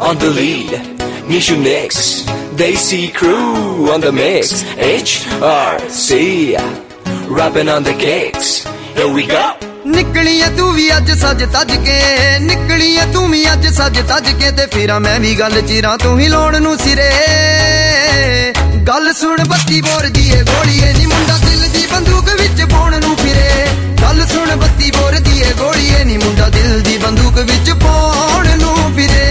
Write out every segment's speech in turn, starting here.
on the lead, Nishu Nix, Desi Crew on the mix, HRC, rapping on the kicks, here we go. ਨਿਕਲੀ ਐ ਤੂੰ ਵੀ ਅੱਜ ਸੱਜ ਤੱਜ ਕੇ, ਨਿਕਲੀ ਐ ਤੂੰ ਵੀ ਅੱਜ ਸੱਜ ਤੱਜ ਕੇ, ਤੇ ਫੇਰਾਂ ਮੈਂ ਵੀ ਗੱਲ ਚਿਰਾਂ ਤੂੰ ਹੀ ਲਾਉਣ ਨੂੰ ਸਿਰੇ। ਗੱਲ ਸੁਣ ਬੱਤੀ ਬੋਰ ਦੀ ਏ ਗੋਲੀਏ ਨੀ ਮੁੰਡਾ ਦਿਲ ਦੀ ਬੰਦੂਕ ਵਿੱਚ ਪਾਉਣ ਨੂੰ ਫਿਰੇ। ਗੱਲ ਸੁਣ ਬੱਤੀ ਬੋਰ ਦੀ ਏ ਗੋਲੀਏ ਨੀ ਮੁੰਡਾ ਦਿਲ ਦੀ ਬੰਦੂਕ ਵਿੱਚ ਪਾਉਣ ਨੂੰ ਫਿਰੇ।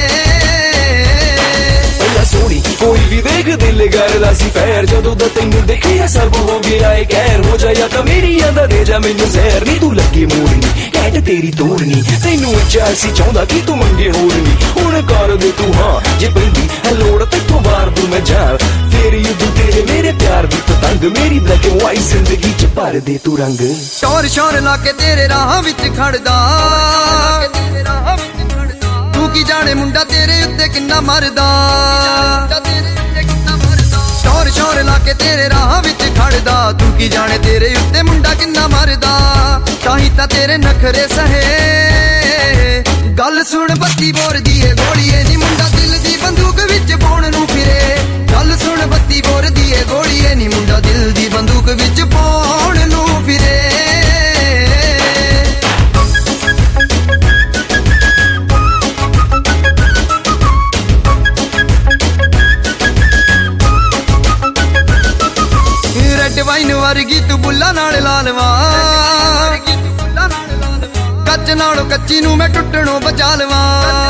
ਸੋਹਣੀ ਕੋਈ ਵੀ ਦੇਖ ਦਿਲ ਕਰਦਾ ਸੀ ਫੈਰ, ਜਦੋਂ ਦਾ ਤੈਨੂੰ ਦੇਖਿਆ ਸਭ ਹੋ ਗਿਆ ਏ ਕਹਿਰ। ਹੋ ਜਾਇਆ ਤਾਂ ਮੇਰੀ ਆਂਦਾ ਦੇ ਜਾ ਮੈਨੂੰ ਜ਼ਹਿਰ ਨੀ, ਤੂੰ ਲੱਗੀ ਮੋੜਨੀ ਕਹਿਟ ਤੇਰੀ ਤੋੜਨੀ, ਤੈਨੂੰ ਇੱਛਾ ਸੀ ਚਾਹੁੰਦਾ ਕਿ ਤੂੰ ਮੰਗੇ ਹੋਰ ਨੀ। ਹੁਣ ਕਰ ਦੇ ਤੂੰ ਹਾਂ ਜੇ ਪੈਂਦੀ ਹੈ ਲੋੜ ਤੈਥੋਂ ਵਾਰ ਦੂੰ ਮੈਂ ਜਾਨ, ਫੇਰ ਯੁੱਧ ਤੇਰੇ ਮੇਰੇ ਪਿਆਰ ਦੀ ਪਤੰਗ, ਮੇਰੀ ਬਲੈਕ ਐਂਡ ਵਾਈਟ ਜ਼ਿੰਦਗੀ ਚ ਭਰ ਦੇ ਤੂੰ ਰੰਗ। ਸ਼ੌਰ ਸ਼ੌਰ ਲਾ ਕੇ ਤੇਰੇ ਰਾਹਾਂ ਵਿੱਚ ਖੜਦਾ, ਤੂੰ ਕੀ ਜਾਣੇ ਮੁੰਡਾ ਤੇਰੇ ਉੱਤੇ ਕਿੰਨਾ ਮਰਦਾ। ਸ਼ੌਰ ਸ਼ੌਰ ਲਾ ਕੇ ਤੇਰੇ ਰਾਹਾਂ ਵਿੱਚ ਖੜਦਾ, ਤੂੰ ਕੀ ਜਾਣੇ ਤੇਰੇ ਉੱਤੇ ਮੁੰਡਾ ਕਿੰਨਾ ਮਰਦਾ। ਤਾਹੀਂ ਤਾਂ ਤੇਰੇ ਨਖਰੇ ਸਹੇ। ਗੱਲ ਸੁਣ ਬੱਤੀ ਬੋਰ ਦੀ ਏ ਗੋਲੀਏ ਨੀ ਮੁੰਡਾ ਦਿਲ ਦੀ ਬੰਦੂਕ ਵਿੱਚ ਪਾਉਣ ਨੂੰ ਫਿਰੇ। ਗੱਲ ਸੁਣ ਬੱਤੀ ਬੋਰ ਦੀ ਏ ਗੋਲੀਏ ਨੀ ਮੁੰਡਾ ਦਿਲ ਦੀ ਬੰਦੂਕ ਵਿੱਚ ਪਾਉਣ ਨੂੰ ਫਿਰੇ। ਵਾਈਨ ਵਰਗੀ ਤੂੰ ਬੁੱਲਾ ਨਾਲ ਲਾਲਵਾ, ਕੱਚ ਨਾਲੋਂ ਕੱਚੀ ਨੂੰ ਮੈਂ ਟੁੱਟਣੋਂ ਬਚਾ ਲਵਾਂ।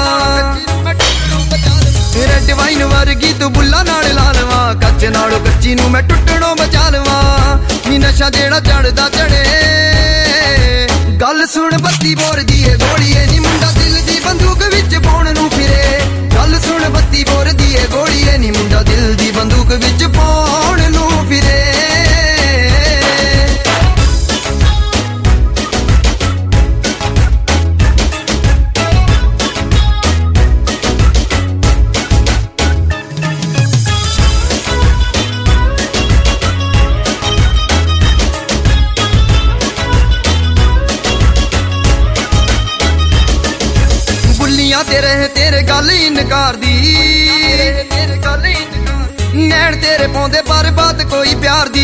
ਰੈਡ ਵਾਈਨ ਵਰਗੀ ਤੂੰ ਬੁੱਲਾ ਨਾਲ ਲਾਲਵਾ, ਕੱਚ ਨਾਲੋਂ ਕੱਚੀ ਨੂੰ ਮੈਂ ਟੁੱਟਣੋਂ ਬਚਾ ਲਵਾਂ। ਨੀ ਨਸ਼ਾ ਜਿਹੜਾ ਚੜਦਾ ਚੜੇ। ਗੱਲ ਸੁਣ ਬੱਤੀ ਬੋਰ ਦੀ ਏ ਗੋਲੀਏ ਨੀ ਮੁੰਡਾ ਦਿਲ ਦੀ ਬੰਦੂਕ ਵਿੱਚ ਪਾਉਣ ਨੂੰ ਫਿਰੇ। ਗੱਲ ਸੁਣ ਬੱਤੀ ਬੋਰ ਦੀ ਏ ਗੋਲੀਏ ਨੀ ਮੁੰਡਾ ਦਿਲ ਦੀ ਬੰਦੂਕ ਵਿੱਚ ਪਾਉਣ ਨੂੰ ਫਿਰੇ। ਤੇਰੇ ਗੱਲ ਇਨਕਾਰ ਦੀ, ਨੈਣ ਤੇਰੇ ਪਾਉਂਦੇ ਪਰ ਬਾਤ ਕੋਈ ਪਿਆਰ ਦੀ।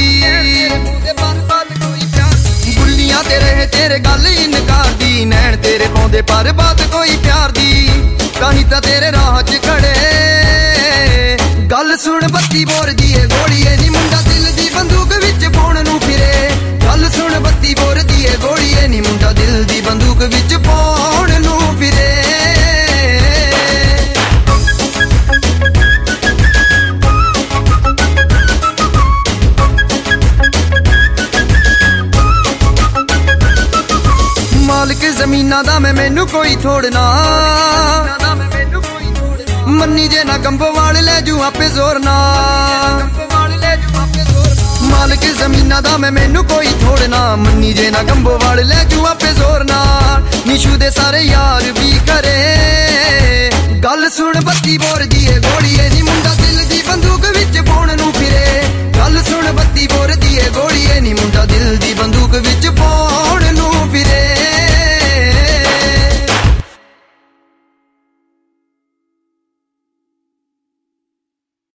ਬੁੱਲੀਆਂ ਤੇਰੇ ਗੱਲ ਇਨਕਾਰ ਦੀ, ਨੈਣ ਤੇਰੇ ਪਾਉਂਦੇ ਪਰ ਬਾਤ ਕੋਈ ਪਿਆਰ ਦੀ। ਤਾਹੀਂ ਤਾਂ ਤੇਰੇ ਰਾਹ ਚ ਖੜੇ। ਗੱਲ ਸੁਣ ਬੱਤੀ ਬੋਰ ਦੀ ਏ ਗੋਲੀਏ ਨੀ ਮੁੰਡਾ ਦਿਲ ਦੀ ਬੰਦੂਕ ਵਿੱਚ ਪਾਉਣ ਨੂੰ ਫਿਰੇ। ਗੱਲ ਸੁਣ ਬੱਤੀ ਬੋਰ ਦੀ ਏ ਗੋਲੀਏ ਨੀ ਮੁੰਡਾ ਦਿਲ ਦੀ ਬੰਦੂਕ ਵਿੱਚ ਪਾਉਣ ਨੂੰ ਫਿਰੇ। ਮਾਲਕ ਜ਼ਮੀਨਾਂ ਦਾ ਮੈਂ ਮੈਨੂੰ ਕੋਈ ਥੋੜਨਾ, ਮੰਨੀ ਜੇ ਨਾ ਕੰਬੋਵਾਲ ਲੈ ਜੂ ਆਪੇ ਜ਼ੋਰ ਨਾ। ਮਾਲਕ ਜ਼ਮੀਨਾਂ ਦਾ ਮੈਂ ਮੈਨੂੰ ਕੋਈ ਥੋੜਨਾ, ਮੰਨੀ ਜੇ ਨਾ ਕੰਬੋਵਾਲ ਲੈ ਜੂ ਆਪੇ ਜ਼ੋਰ ਨਾ। ਨਿਸ਼ੂ ਦੇ ਸਾਰੇ ਯਾਰ ਵੀ ਕਰੇ। ਗੱਲ ਸੁਣ ਬੱਤੀ ਬੋਰ ਦੀ ਏ ਗੋਲੀਏ ਨੀ ਮੁੰਡਾ ਦਿਲ ਦੀ ਬੰਦੂਕ ਵਿੱਚ ਪਾਉਣ ਨੂੰ ਫਿਰੇ। ਗੱਲ ਸੁਣ ਬੱਤੀ ਬੋਰ ਦੀ ਏ ਗੋਲੀਏ ਨੀ ਮੁੰਡਾ ਦਿਲ ਦੀ ਬੰਦੂਕ ਵਿੱਚ